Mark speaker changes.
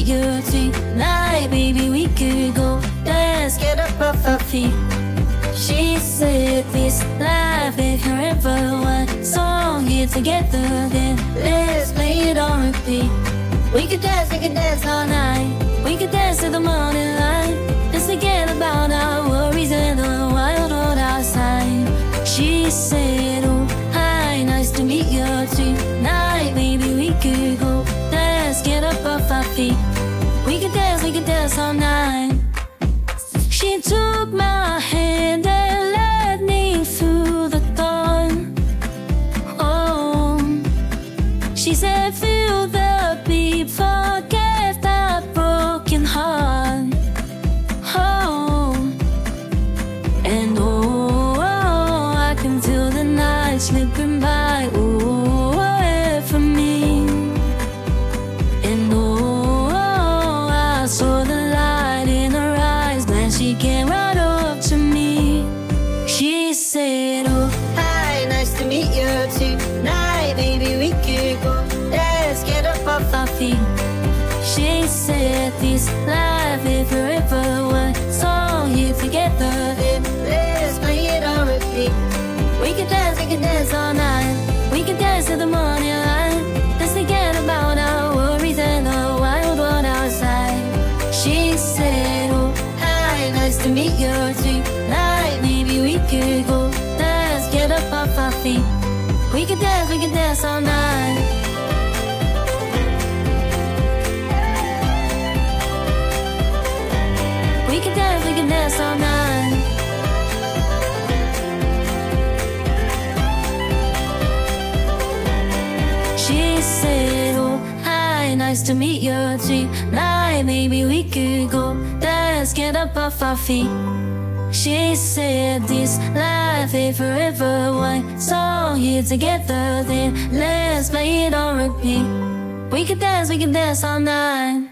Speaker 1: meet you tonight. Baby, we could go dance, get up off our feet. She said this life, if you're ever one song here together, then let's play it on repeat. We could dance all night. We could dance till the morning light. Let's forget about our worries and the wild world outside. She said, oh, hi, nice to meet you tonight. Maybe we could go dance, get up off our feet. We could dance all night. She took my hand and led me through the dawn. Oh, she said, feel the beat, forget that broken heart. Oh, and I can feel the night slipping by, away from me. And I saw the light in her eyes, then she came right up to me. She said, oh, hi, nice to meet you tonight. Maybe we could go dance, get up off our feet. She said, this life, if you're ever one song here together, then let's play it on repeat. We could dance all night. We could dance till the morning light. Let's forget about our worries and the wild world outside. She said, oh, hi, nice to meet you tonight. Maybe we could go dance, get up off our feet. We could dance all night. We could dance all night. She said, oh, hi, nice to meet you tonight. Maybe we could go dance, get up off our feet. She said, this life ain't forever. One song here together, then let's play it on repeat. We could dance all night.